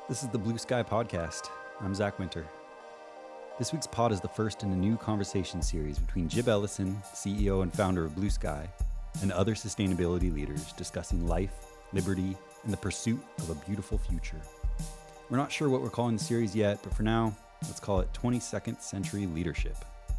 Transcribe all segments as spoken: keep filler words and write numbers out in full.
This is the Blue Sky Podcast. I'm Zach Winter. This week's pod is the first in a new conversation series between Jib Ellison, C E O and founder of Blue Sky, and other sustainability leaders discussing life, liberty, and the pursuit of a beautiful future. We're not sure what we're calling the series yet, but for now, let's call it twenty-second Century Leadership.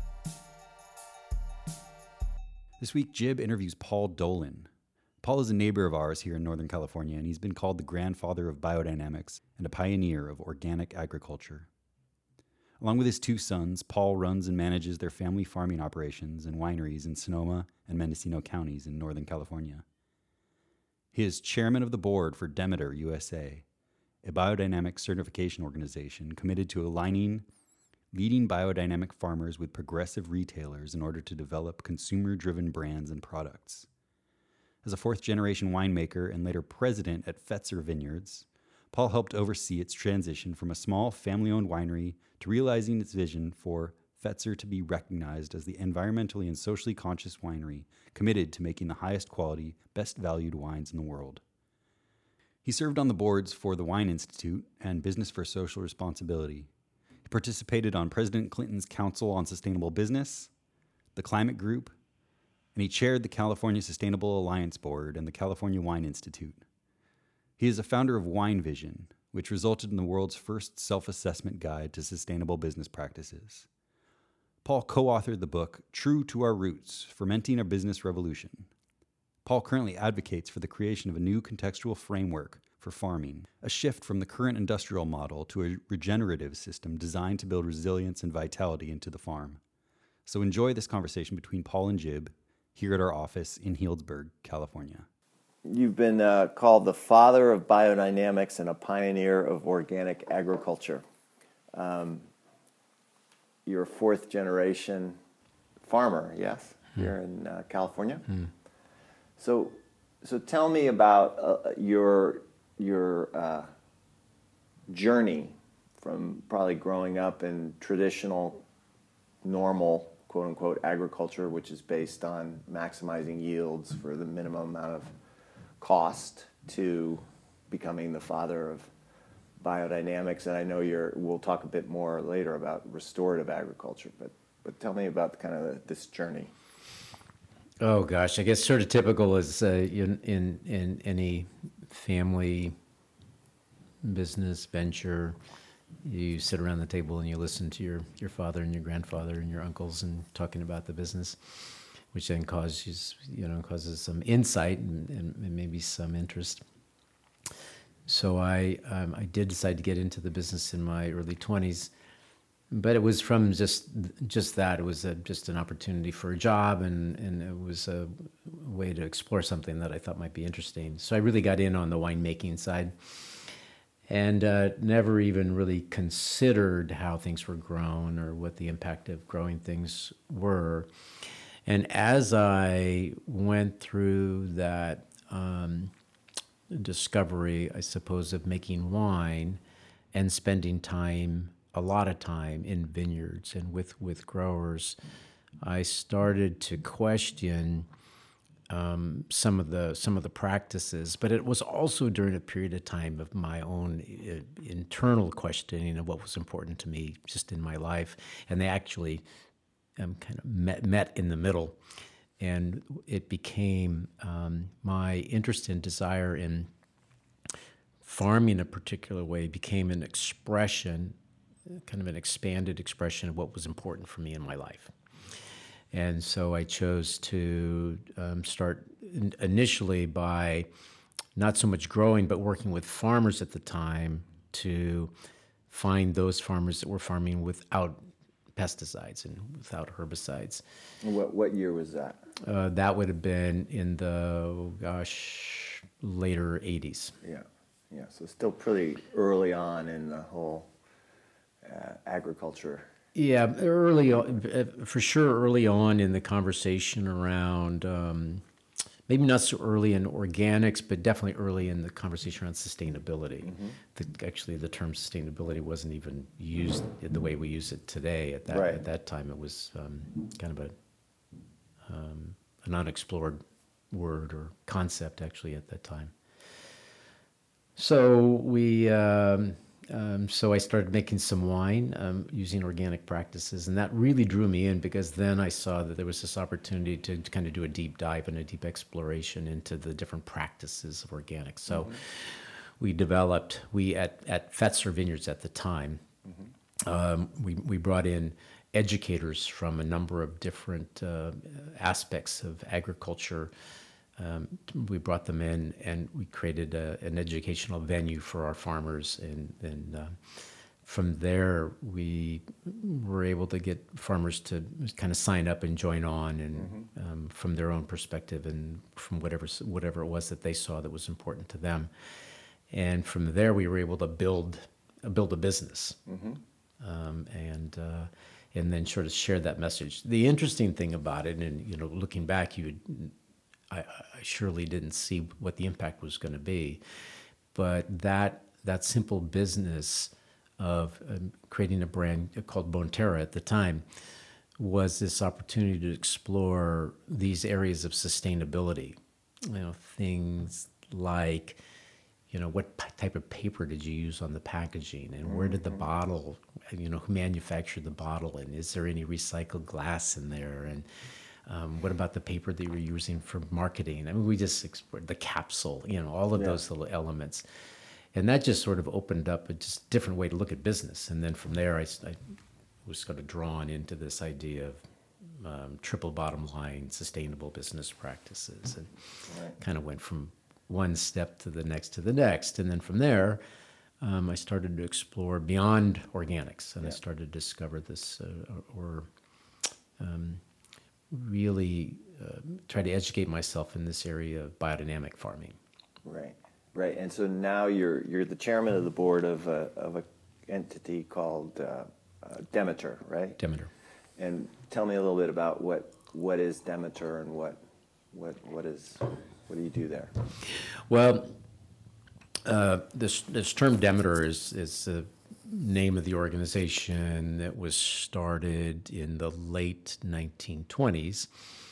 This week, Jib interviews Paul Dolan. Paul is a neighbor of ours here in Northern California, and he's been called the grandfather of biodynamics and a pioneer of organic agriculture. Along with his two sons, Paul runs and manages their family farming operations and wineries in Sonoma and Mendocino counties in Northern California. He is chairman of the board for Demeter U S A, a biodynamic certification organization committed to aligning leading biodynamic farmers with progressive retailers in order to develop consumer-driven brands and products. As a fourth-generation winemaker and later president at Fetzer Vineyards, Paul helped oversee its transition from a small family-owned winery to realizing its vision for Fetzer to be recognized as the environmentally and socially conscious winery committed to making the highest quality, best valued wines in the world. He served on the boards for the Wine Institute and Business for Social Responsibility. He participated on President Clinton's Council on Sustainable Business, the Climate Group, and he chaired the California Sustainable Alliance Board and the California Wine Institute. He is a founder of Wine Vision, which resulted in the world's first self-assessment guide to sustainable business practices. Paul co-authored the book True to Our Roots: Fermenting a Business Revolution. Paul currently advocates for the creation of a new contextual framework for farming, a shift from the current industrial model to a regenerative system designed to build resilience and vitality into the farm. So enjoy this conversation between Paul and Jib here at our office in Healdsburg, California. You've been uh, called the father of biodynamics and a pioneer of organic agriculture. Um, you're a fourth generation farmer, yes, hmm. here in uh, California. Hmm. So, so tell me about uh, your your uh, journey from probably growing up in traditional, normal, quote unquote, agriculture, which is based on maximizing yields for the minimum amount of cost, to becoming the father of biodynamics. And I know you're, we'll talk a bit more later about restorative agriculture, but, but tell me about kind of this journey. Oh gosh, I guess sort of typical is uh, in, in, in any family business venture, you sit around the table and you listen to your, your father and your grandfather and your uncles and talking about the business, which then causes, you know, causes some insight and, and, and maybe some interest. So I um, I did decide to get into the business in my early twenties, but it was from just just that. It was a, just an opportunity for a job, and, and it was a way to explore something that I thought might be interesting. So I really got in on the winemaking side, and uh, never even really considered how things were grown or what the impact of growing things were. And as I went through that um, discovery, I suppose, of making wine and spending time, a lot of time in vineyards and with, with growers, I started to question um, some of the some of the practices. But it was also during a period of time of my own uh, internal questioning of what was important to me just in my life, and they actually um, kind of met met in the middle, and it became um, my interest and desire in farming a particular way became an expression, kind of an expanded expression of what was important for me in my life. And so I chose to um, start in, initially by not so much growing, but working with farmers at the time to find those farmers that were farming without pesticides and without herbicides. What what year was that? Uh, that would have been in the, oh gosh, later eighties. Yeah, yeah. So still pretty early on in the whole uh, agriculture. Yeah, early on, for sure early on in the conversation around, um, maybe not so early in organics, but definitely early in the conversation around sustainability. Mm-hmm. The, actually, the term sustainability wasn't even used the way we use it today. At that, right. at that time, it was um, kind of a um, an unexplored word or concept, actually, at that time. So we... Um, um, so I started making some wine um, using organic practices, and that really drew me in because then I saw that there was this opportunity to, to kind of do a deep dive and a deep exploration into the different practices of organics. So mm-hmm. we developed, we at, at Fetzer Vineyards at the time, mm-hmm. um, we, we brought in educators from a number of different uh, aspects of agriculture. Um, we brought them in and we created a, an educational venue for our farmers. And, and uh, from there, we were able to get farmers to kind of sign up and join on and mm-hmm. um, from their own perspective and from whatever, whatever it was that they saw that was important to them. And from there, we were able to build, uh, build a business mm-hmm. um, and uh, and then sort of share that message. The interesting thing about it, and you know, looking back, you would, I, I surely didn't see what the impact was going to be, but that that simple business of um, creating a brand called Bonterra at the time was this opportunity to explore these areas of sustainability. You know, things like, you know, what p- type of paper did you use on the packaging, and where did the bottle, you know, who manufactured the bottle, and is there any recycled glass in there, and um, what about the paper that you were using for marketing? I mean, we just explored the capsule, you know, all of yeah. those little elements, and that just sort of opened up a just different way to look at business. And then from there, I, I was sort of drawn into this idea of um, triple bottom line, sustainable business practices, and right. kind of went from one step to the next to the next. And then from there, um, I started to explore beyond organics, and yeah. I started to discover this uh, or um, really uh, try to educate myself in this area of biodynamic farming. Right, right. And so now you're you're the chairman of the board of a, of a entity called uh, uh, Demeter, right? Demeter. And tell me a little bit about what what is Demeter and what what what is what do you do there? Well, uh, this this term Demeter is is the name of the organization that was started in the late nineteen twenties.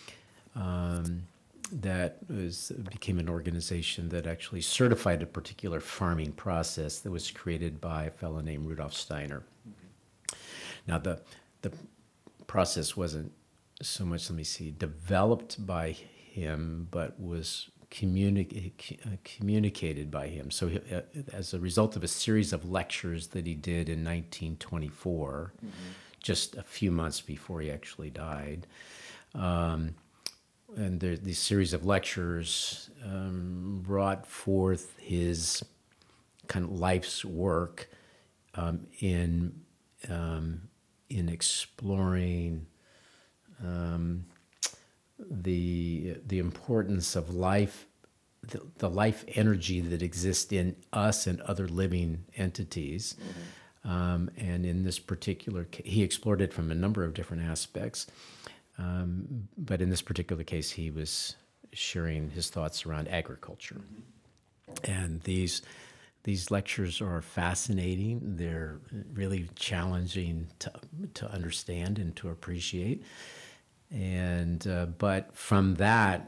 Um, that was became an organization that actually certified a particular farming process that was created by a fellow named Rudolf Steiner. Mm-hmm. Now the the process wasn't so much, let me see, developed by him, but was communi- uh, communicated by him. So he, uh, as a result of a series of lectures that he did in nineteen twenty-four, mm-hmm. just a few months before he actually died, um, and there, these series of lectures um, brought forth his kind of life's work um, in um, in exploring um, the the importance of life, the, the life energy that exists in us and other living entities. Mm-hmm. Um, and in this particular case, he explored it from a number of different aspects. Um, but in this particular case, he was sharing his thoughts around agriculture. Mm-hmm. And these these lectures are fascinating. They're really challenging to to understand and to appreciate. And uh, but from that,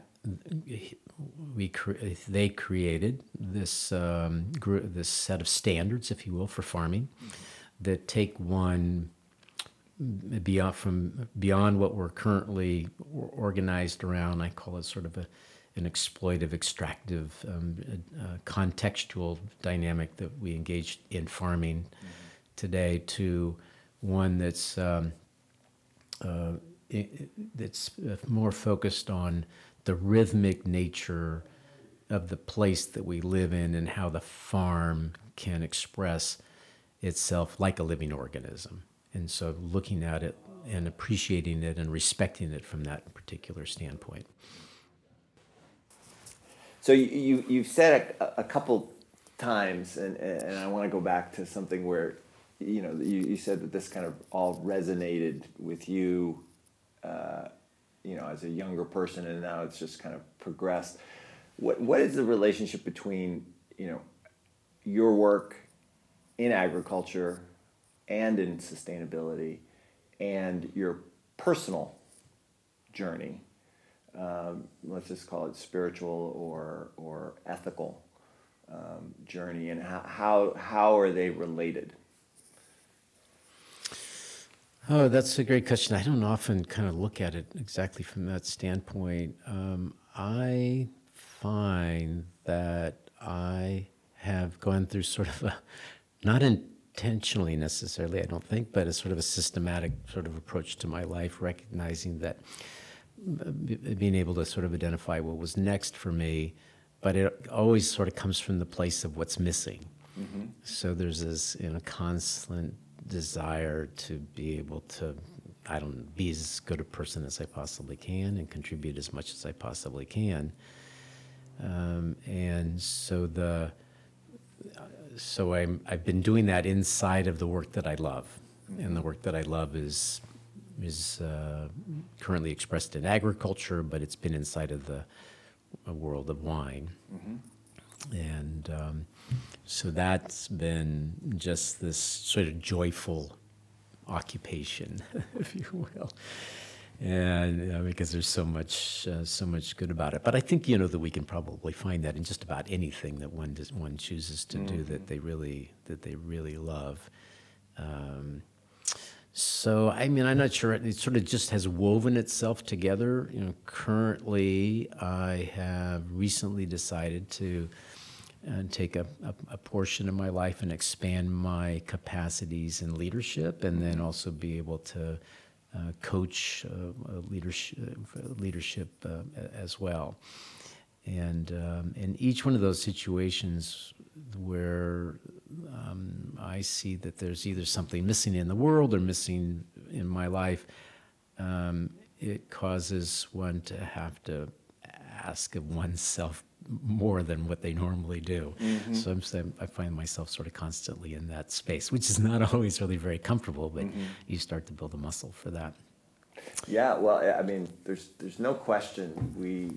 we cre- they created this um, gr- this set of standards, if you will, for farming, mm-hmm. that take one beyond from beyond what we're currently organized around. I call it sort of a an exploitive, extractive, um, uh, contextual dynamic that we engage in farming mm-hmm. today, to one that's um, uh, it, it's more focused on the rhythmic nature of the place that we live in and how the farm can express itself like a living organism. And so looking at it and appreciating it and respecting it from that particular standpoint. So you, you, you've said a, a couple times, and, and I want to go back to something where, you know, you, you said that this kind of all resonated with you, uh, you know, as a younger person, and now it's just kind of progressed. What What is the relationship between, you know, your work in agriculture and in sustainability and your personal journey? Um, let's just call it spiritual or or ethical um, journey, and how, how how are they related? Oh, that's a great question. I don't often kind of look at it exactly from that standpoint. Um, I find that I have gone through sort of a, not intentionally necessarily, I don't think, but a sort of a systematic sort of approach to my life, recognizing that uh, b- being able to sort of identify what was next for me, but it always sort of comes from the place of what's missing. Mm-hmm. So there's this, you know, constant desire to be able to, I don't know, be as good a person as I possibly can and contribute as much as I possibly can. Um, and so the, so I'm, I've been doing that inside of the work that I love. Mm-hmm. And the work that I love is, is uh, currently expressed in agriculture, but it's been inside of the uh, world of wine. Mm-hmm. And um, so that's been just this sort of joyful occupation, if you will, and uh, because there's so much, uh, so much good about it. But I think you know that we can probably find that in just about anything that one does, one chooses to Mm-hmm. do that they really that they really love. Um, So, I mean, I'm not sure. It sort of just has woven itself together. You know, currently, I have recently decided to uh, take a, a, a portion of my life and expand my capacities in leadership, and then also be able to uh, coach uh, leadership, leadership uh, as well. And um, in each one of those situations where um, I see that there's either something missing in the world or missing in my life, um, it causes one to have to ask of oneself more than what they normally do. Mm-hmm. So I'm, so I find myself sort of constantly in that space, which is not always really very comfortable, but Mm-hmm. you start to build a muscle for that. Yeah, well, I mean, there's there's no question we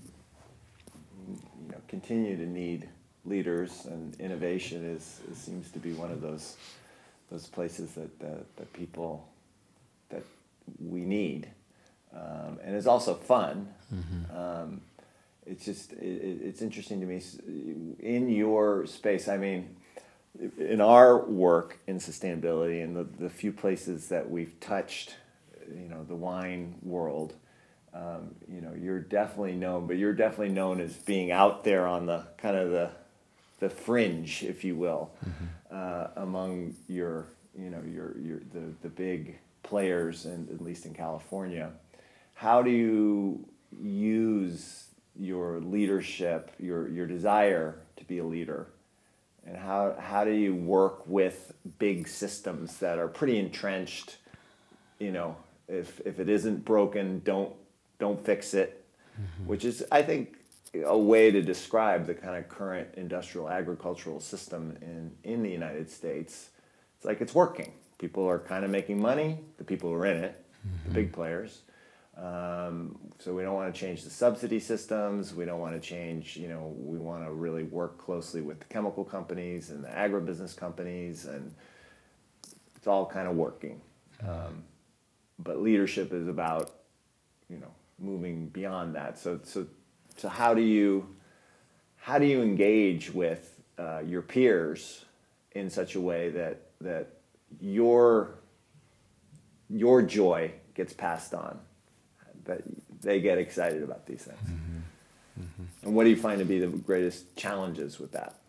you know continue to need leaders, and innovation is, is seems to be one of those those places that that, that people that we need, um, and it's also fun. Mm-hmm. Um, it's just it, it's interesting to me in your space. I mean, in our work in sustainability and the, the few places that we've touched, you know, the wine world. Um, you know, you're definitely known, but you're definitely known as being out there on the kind of the the fringe, if you will, Mm-hmm. uh, among your you know your your the the big players, and at least in California. How do you use your leadership, your your desire to be a leader, and how how do you work with big systems that are pretty entrenched? You know, if if it isn't broken, don't don't fix it, mm-hmm. which is, I think, a way to describe the kind of current industrial agricultural system in, in the United States. It's like it's working. People are kind of making money, the people who are in it, mm-hmm. the big players. Um, so we don't want to change the subsidy systems. We don't want to change, you know, we want to really work closely with the chemical companies and the agribusiness companies, and it's all kind of working. Um, but leadership is about, you know, moving beyond that. So, so, so how do you, how do you engage with uh, your peers in such a way that that your your joy gets passed on, that they get excited about these things? Mm-hmm. Mm-hmm. And what do you find to be the greatest challenges with that?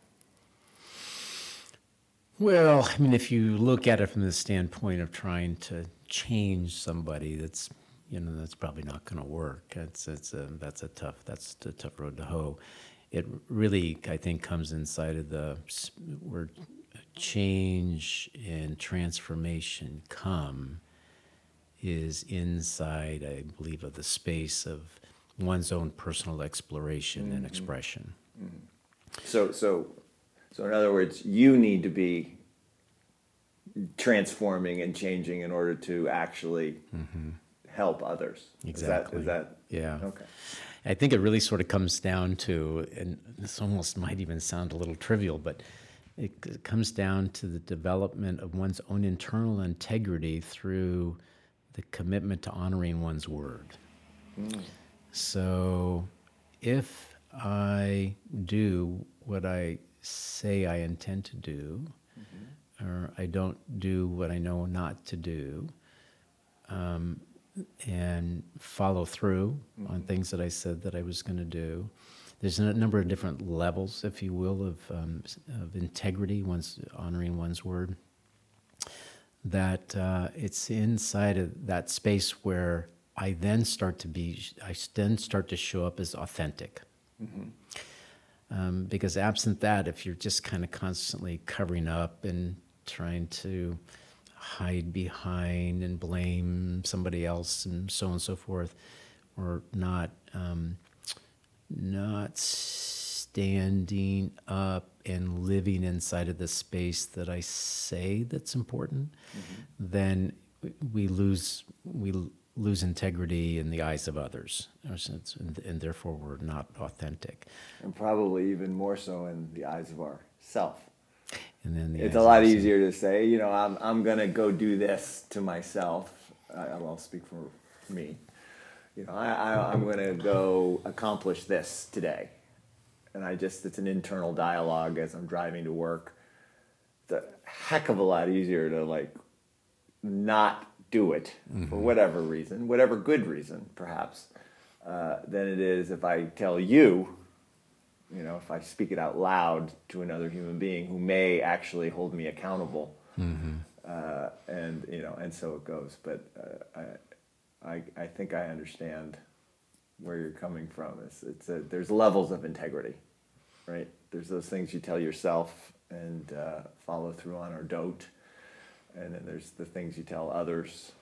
Well, I mean, if you look at it from the standpoint of trying to change somebody, that's, you know, that's probably not going to work. That's that's a that's a tough that's a tough road to hoe. It really, I think, comes inside of the where change and transformation come is inside, I believe, of the space of one's own personal exploration mm-hmm. and expression. Mm-hmm. So so. So in other words, you need to be transforming and changing in order to actually mm-hmm. help others. Exactly. Is that, is that yeah. Okay. I think it really sort of comes down to, and this almost might even sound a little trivial, but it, it comes down to the development of one's own internal integrity through the commitment to honoring one's word. Mm. So if I do what I say I intend to do, mm-hmm. or I don't do what I know not to do, um, and follow through mm-hmm. on things that I said that I was going to do. There's a number of different levels, if you will, of um, of integrity, one's honoring one's word. That uh, it's inside of that space where I then start to be, I then start to show up as authentic. Mm-hmm. Um, because absent that, if you're just kind of constantly covering up and trying to hide behind and blame somebody else and so on and so forth, or not um, not standing up and living inside of the space that I say that's important, mm-hmm. then we lose we lose integrity in the eyes of others, and, and therefore we're not authentic. And probably even more so in the eyes of ourself. And then the it's a lot easier to say, you know, I'm I'm gonna go do this to myself. I, I'll speak for me. You know, I, I I'm gonna go accomplish this today, and I just it's an internal dialogue as I'm driving to work. It's a heck of a lot easier to like not do it mm-hmm. for whatever reason, whatever good reason, perhaps, uh, than it is if I tell you, you know, if I speak it out loud to another human being who may actually hold me accountable, mm-hmm. uh, and you know, and so it goes. But uh, I, I, I think I understand where you're coming from. It's, it's a, there's levels of integrity, right? There's those things you tell yourself and uh, follow through on or don't. And then there's the things you tell others,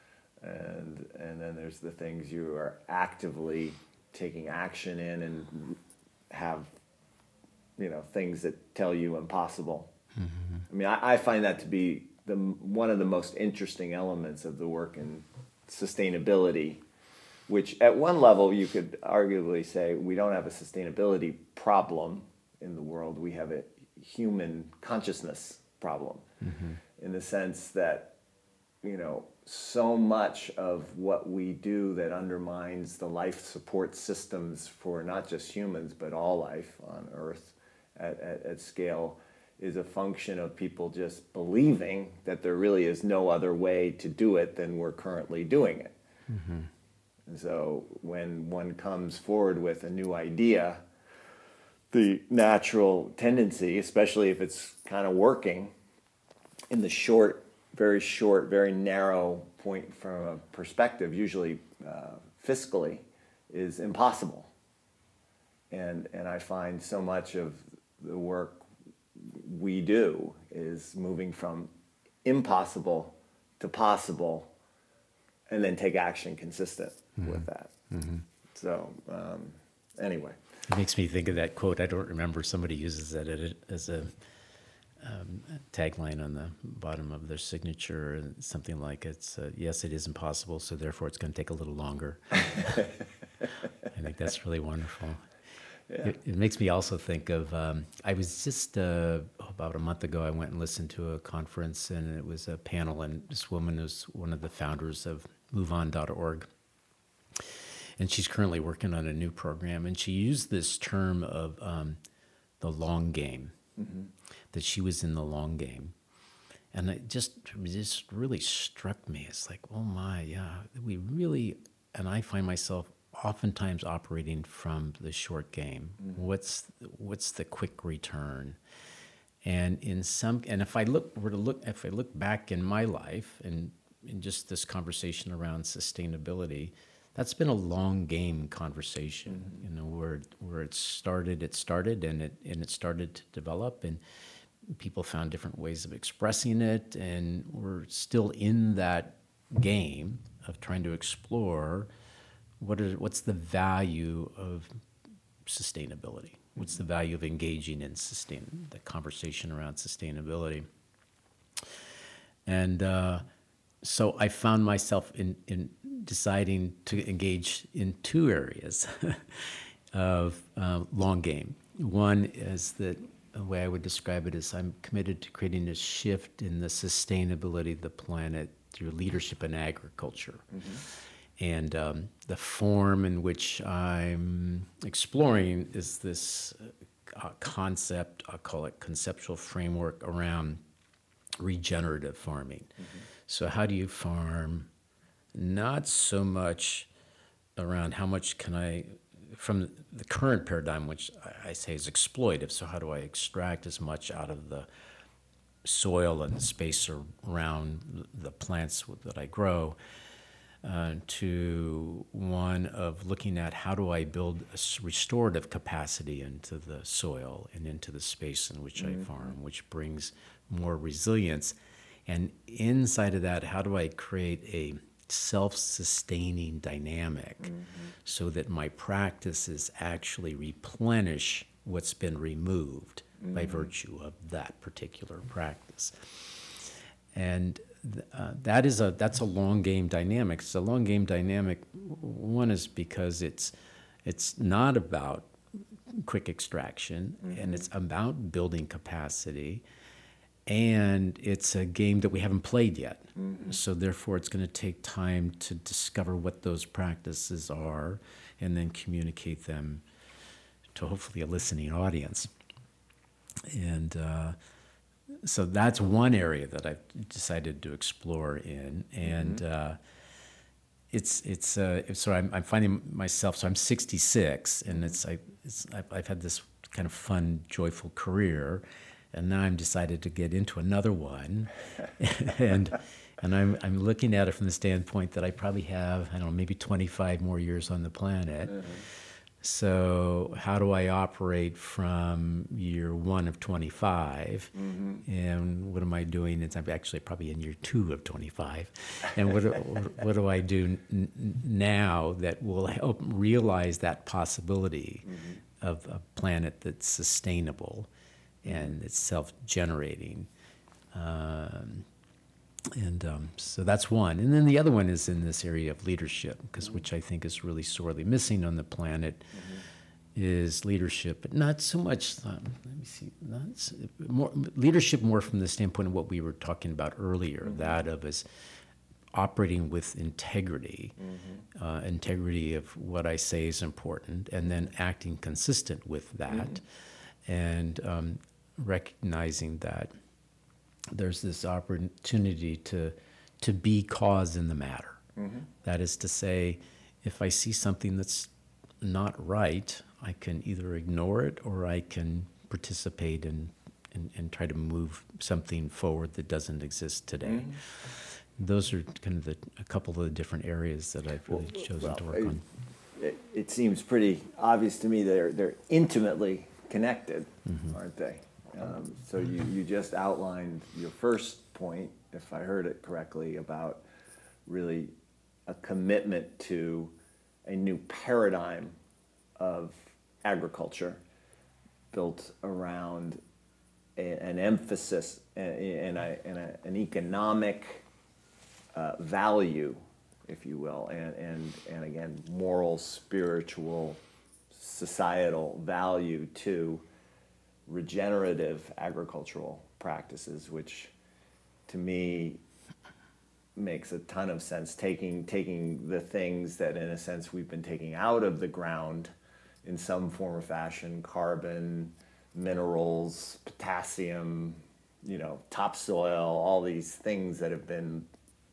and and then there's the things you are actively taking action in and have, you know, things that tell you impossible. Mm-hmm. I mean, I, I find that to be the one of the most interesting elements of the work in sustainability, which at one level you could arguably say we don't have a sustainability problem in the world. We have a human consciousness problem. Mm-hmm. In the sense that, you know, so much of what we do that undermines the life support systems for not just humans, but all life on Earth at, at, at scale is a function of people just believing that there really is no other way to do it than we're currently doing it. Mm-hmm. And so when one comes forward with a new idea, the natural tendency, especially if it's kind of working, in the short, very short, very narrow point from a perspective, usually uh, fiscally, is impossible. And and I find so much of the work we do is moving from impossible to possible, and then take action consistent mm-hmm. with that. Mm-hmm. So um, anyway. It makes me think of that quote. I don't remember. Somebody uses that as a Um, tagline on the bottom of their signature, and something like it's uh, yes, it is impossible, so therefore it's going to take a little longer. I think that's really wonderful. Yeah. It, it makes me also think of um, I was just uh, about a month ago I went and listened to a conference, and it was a panel, and this woman was one of the founders of move on dot org, and she's currently working on a new program, and she used this term of um, the long game. Mm-hmm. That she was in the long game. And it just, it just really struck me. It's like, oh my, yeah, we really, and I find myself oftentimes operating from the short game. Mm-hmm. What's what's the quick return? And in some, and if I look, were to look, if I look back in my life and in just this conversation around sustainability, that's been a long game conversation, mm-hmm. you know, where where it started, it started, and it and it started to develop, and people found different ways of expressing it, and we're still in that game of trying to explore what are what's the value of sustainability, what's the value of engaging in sustain the conversation around sustainability, and uh, so I found myself in in. deciding to engage in two areas of uh, long game. One is that the way I would describe it is I'm committed to creating a shift in the sustainability of the planet through leadership in agriculture. Mm-hmm. And um, the form in which I'm exploring is this uh, concept, I'll call it conceptual framework around regenerative farming. Mm-hmm. So how do you farm not so much around how much can I, from the current paradigm, which I say is exploitive, so how do I extract as much out of the soil and the space around the plants that I grow, uh, to one of looking at how do I build a restorative capacity into the soil and into the space in which mm-hmm. I farm, which brings more resilience. And inside of that, how do I create a self-sustaining dynamic mm-hmm. so that my practices actually replenish what's been removed mm-hmm. by virtue of that particular practice. And uh, that is a that's a long game dynamic. It's a long game dynamic. One is because it's it's not about quick extraction, mm-hmm. and it's about building capacity. And it's a game that we haven't played yet. Mm-hmm. So therefore, it's going to take time to discover what those practices are and then communicate them to hopefully a listening audience. And uh, so that's one area that I've decided to explore in. And mm-hmm. uh, it's, it's uh, so I'm, I'm finding myself, so I'm sixty-six, and it's, I, it's I've, I've had this kind of fun, joyful career. And now I'm decided to get into another one, and and I'm I'm looking at it from the standpoint that I probably have, I don't know, maybe twenty-five more years on the planet. Mm-hmm. So how do I operate from year one of twenty-five, mm-hmm. and what am I doing? It's I'm actually probably in year two of twenty-five, and what do, what do I do n- now that will help realize that possibility mm-hmm. of a planet that's sustainable and it's self-generating. Um, and um, so that's one. And then the other one is in this area of leadership, because mm-hmm. which I think is really sorely missing on the planet, mm-hmm. is leadership, but not so much, um, let me see, not so, more, leadership more from the standpoint of what we were talking about earlier, mm-hmm. that of as operating with integrity, mm-hmm. uh, integrity of what I say is important, and then acting consistent with that. Mm-hmm. And um, recognizing that there's this opportunity to to be cause in the matter. Mm-hmm. That is to say, if I see something that's not right, I can either ignore it or I can participate in, in, and try to move something forward that doesn't exist today. Mm-hmm. Those are kind of the, a couple of the different areas that I've really well, chosen well, to work it, on. It, it seems pretty obvious to me they're they're intimately connected, mm-hmm. aren't they? Um, so you, you just outlined your first point, if I heard it correctly, about really a commitment to a new paradigm of agriculture built around a, an emphasis and, a, and a, an economic uh, value, if you will, and, and, and again, moral, spiritual, societal value to regenerative agricultural practices, which to me makes a ton of sense, taking taking the things that in a sense we've been taking out of the ground in some form or fashion, carbon, minerals, potassium, you know, topsoil, all these things that have been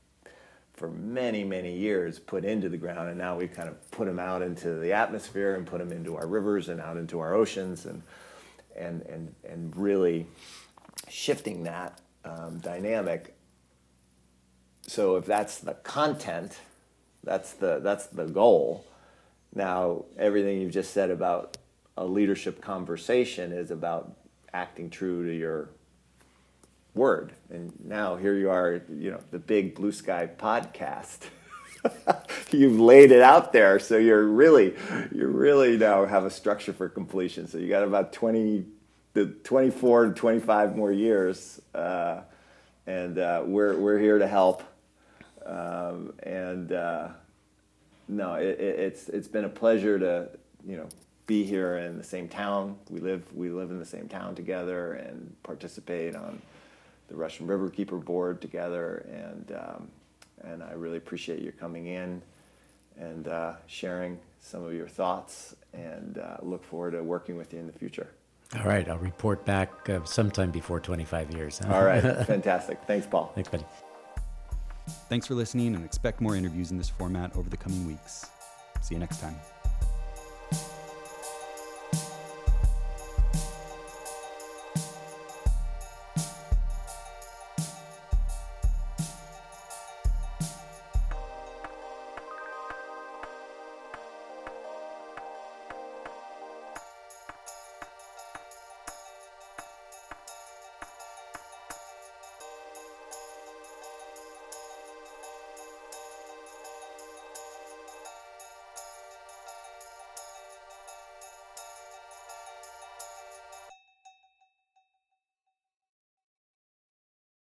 for many, many years put into the ground, and now we kind of put them out into the atmosphere and put them into our rivers and out into our oceans, and and and and really shifting that um, dynamic. So if that's the content, that's the that's the goal. Now everything you've just said about a leadership conversation is about acting true to your word. And now here you are, you know, the Big Blue Sky podcast. You've laid it out there, so you're really, you really now have a structure for completion. So you got about twenty, the twenty-four to twenty-five more years, uh, and uh, we're we're here to help. Um, and uh, no, it, it, it's it's been a pleasure to you know be here in the same town. We live we live in the same town together and participate on the Russian Riverkeeper Board together, and um, and I really appreciate you coming in and uh, sharing some of your thoughts, and uh, look forward to working with you in the future. All right, I'll report back uh, sometime before twenty-five years. Huh? All right, fantastic. Thanks, Paul. Thanks, buddy. Thanks for listening, and expect more interviews in this format over the coming weeks. See you next time.